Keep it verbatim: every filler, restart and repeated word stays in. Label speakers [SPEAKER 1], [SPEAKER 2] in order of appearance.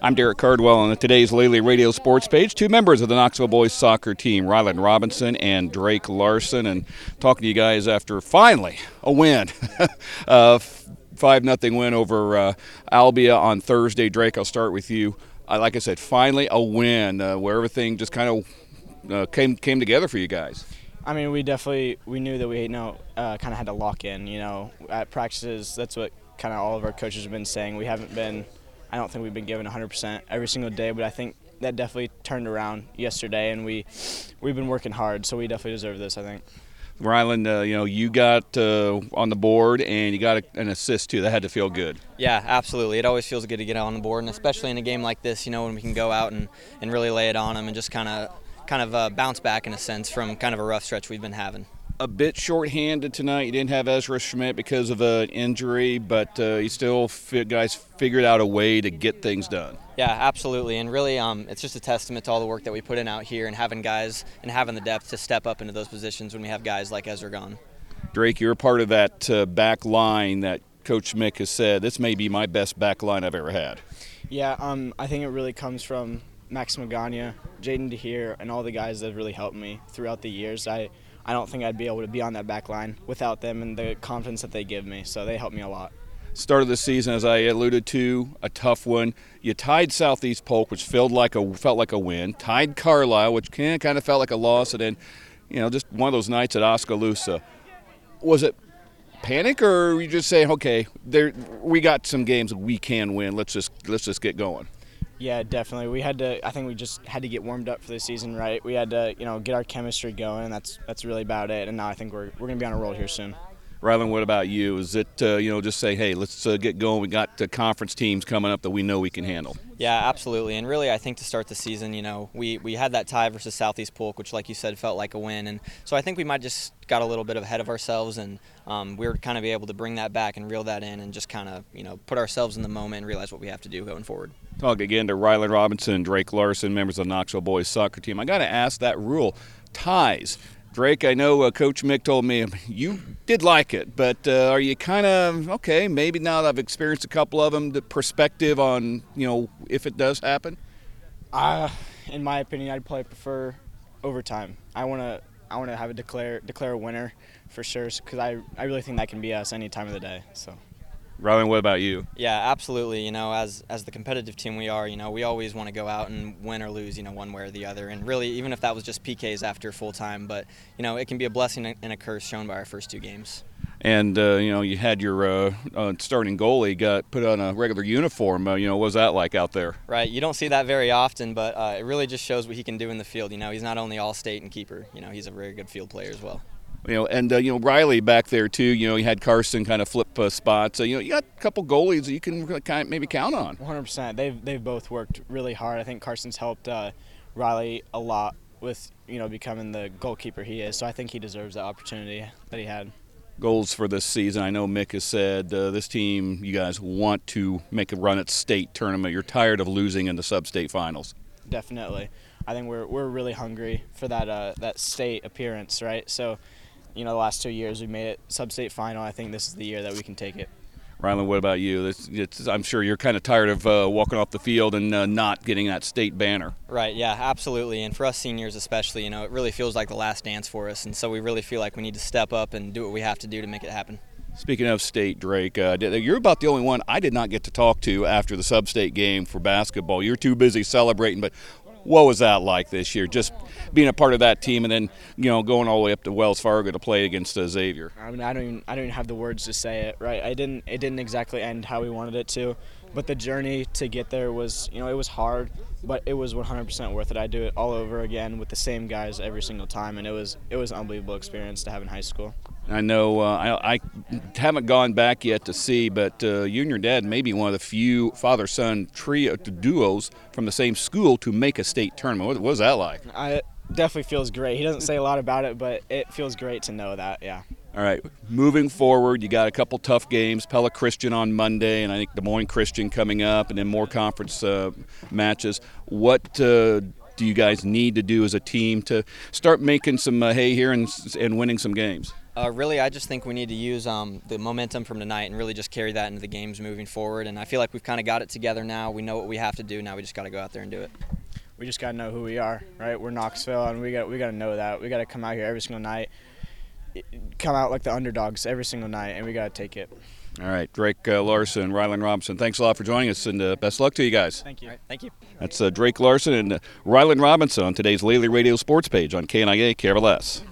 [SPEAKER 1] I'm Derek Cardwell on today's Lely Radio Sports page. Two members of the Knoxville boys soccer team, Rylan Robinson and Drake Larson, and talking to you guys after finally a win. uh, five nothing win over uh, Albia on Thursday. Drake, I'll start with you. Uh, like I said, finally a win uh, where everything just kind of uh, came came together for you guys.
[SPEAKER 2] I mean, we definitely we knew that we you know uh, kind of had to lock in. You know, at practices, that's what kind of all of our coaches have been saying. We haven't been. I don't think we've been given one hundred percent every single day, but I think that definitely turned around yesterday, and we, we've been working hard, so we definitely deserve this, I think.
[SPEAKER 1] Rylan, uh, you know, you got uh, on the board, and you got a, an assist, too. That had to feel good.
[SPEAKER 3] Yeah, absolutely. It always feels good to get on the board, and especially in a game like this, you know, when we can go out and, and really lay it on them and just kind of kind of uh, bounce back, in a sense, from kind of a rough stretch we've been having.
[SPEAKER 1] A bit short-handed tonight. You didn't have Ezra Schmidt because of an injury, but uh, you still guys figured out a way to get things done.
[SPEAKER 3] Yeah, absolutely, and really, um, it's just a testament to all the work that we put in out here and having guys and having the depth to step up into those positions when we have guys like Ezra gone.
[SPEAKER 1] Drake, you're a part of that uh, back line that Coach Mick has said this may be my best back line I've ever had.
[SPEAKER 2] Yeah, um, I think it really comes from Max Magana, Jaden DeHeer, and all the guys that have really helped me throughout the years. I. I don't think I'd be able to be on that back line without them and the confidence that they give me, so they help me a lot.
[SPEAKER 1] Start of the season, as I alluded to, a tough one. You tied Southeast Polk, which felt like a felt like a win. Tied Carlisle, which kind of felt like a loss, and then, you know, just one of those nights at Oskaloosa. Was it panic, or were you just saying, okay, there we got some games we can win. Let's just let's just get going.
[SPEAKER 2] Yeah, definitely. We had to. I think we just had to get warmed up for the season, right? We had to, you know, get our chemistry going, and that's that's really about it. And now I think we're we're gonna be on a roll here soon.
[SPEAKER 1] Rylan, what about you? Is it uh, you know just say, hey, let's uh, get going? We got uh, conference teams coming up that we know we can handle.
[SPEAKER 3] Yeah, absolutely. And really, I think to start the season, you know, we, we had that tie versus Southeast Polk, which, like you said, felt like a win. And so I think we might just got a little bit ahead of ourselves, and um, we were kind of able to bring that back and reel that in and just kind of, you know, put ourselves in the moment and realize what we have to do going forward.
[SPEAKER 1] Talk again to Rylan Robinson, Drake Larson, members of the Knoxville boys soccer team. I got to ask that rule, ties. Drake, I know uh, Coach Mick told me you did like it, but uh, are you kind of, okay, maybe now that I've experienced a couple of them, the perspective on, you know, if it does happen?
[SPEAKER 2] Uh, in my opinion, I'd probably prefer overtime. I want to I want to have a declare declare a winner for sure, because I, I really think that can be us any time of the day. So.
[SPEAKER 1] Rylan, what about you?
[SPEAKER 3] Yeah, absolutely. You know, as as the competitive team we are, you know, we always want to go out and win or lose, you know, one way or the other. And really, even if that was just P Ks after full time, but, you know, it can be a blessing and a curse shown by our first two games.
[SPEAKER 1] And, uh, you know, you had your uh, uh, starting goalie got put on a regular uniform. Uh, you know, what was that like out there?
[SPEAKER 3] Right. You don't see that very often, but uh, it really just shows what he can do in the field. You know, he's not only all-state and keeper. You know, he's a very good field player as well.
[SPEAKER 1] You know, and, uh, you know, Riley back there, too. You know, you had Carson kind of flip uh, spots. So, you know, you got a couple goalies that you can kind of maybe count on.
[SPEAKER 2] one hundred percent. They've, they've both worked really hard. I think Carson's helped uh, Riley a lot with, you know, becoming the goalkeeper he is. So I think he deserves the opportunity that he had.
[SPEAKER 1] Goals for this season. I know Mick has said uh, this team, you guys want to make a run at state tournament. You're tired of losing in the sub-state finals.
[SPEAKER 2] Definitely. I think we're we're really hungry for that uh, that state appearance, right? So, you know, the last two years we made it sub-state final. I think this is the year that we can take it.
[SPEAKER 1] Rylan, what about you? It's, it's, I'm sure you're kind of tired of uh, walking off the field and uh, not getting that state banner.
[SPEAKER 3] Right, yeah, absolutely. And for us seniors especially, you know, it really feels like the last dance for us. And so we really feel like we need to step up and do what we have to do to make it happen.
[SPEAKER 1] Speaking of state, Drake, uh, you're about the only one I did not get to talk to after the sub-state game for basketball. You're too busy celebrating, but what was that like this year, just being a part of that team and then, you know, going all the way up to Wells Fargo to play against uh, Xavier?
[SPEAKER 2] I mean, I don't even I don't even have the words to say it, right? I didn't it didn't exactly end how we wanted it to, but the journey to get there was, you know, it was hard, but it was one hundred percent worth it. I'd do it all over again with the same guys every single time, and it was it was an unbelievable experience to have in high school.
[SPEAKER 1] I know uh, I, I haven't gone back yet to see, but uh, you and your dad may be one of the few father-son trio duos from the same school to make a state tournament. What, what was that like?
[SPEAKER 2] I definitely feels great. He doesn't say a lot about it, but it feels great to know that, yeah.
[SPEAKER 1] All right, moving forward, you got a couple tough games. Pella Christian on Monday, and I think Des Moines Christian coming up, and then more conference uh, matches. What uh, do you guys need to do as a team to start making some uh, hay here and, and winning some games?
[SPEAKER 3] Uh, really, I just think we need to use um, the momentum from tonight and really just carry that into the games moving forward. And I feel like we've kind of got it together now. We know what we have to do. Now we just got to go out there and do it.
[SPEAKER 2] We just got to know who we are, right? We're Knoxville, and we got we got to know that. We got to come out here every single night, come out like the underdogs every single night, and we got to take it.
[SPEAKER 1] All right, Drake uh, Larson, Rylan Robinson, thanks a lot for joining us, and uh, best luck to you guys.
[SPEAKER 2] Thank you.
[SPEAKER 3] All right, thank you.
[SPEAKER 1] That's uh, Drake Larson and uh, Rylan Robinson on today's Lely Radio Sports page on K N I A K R L S.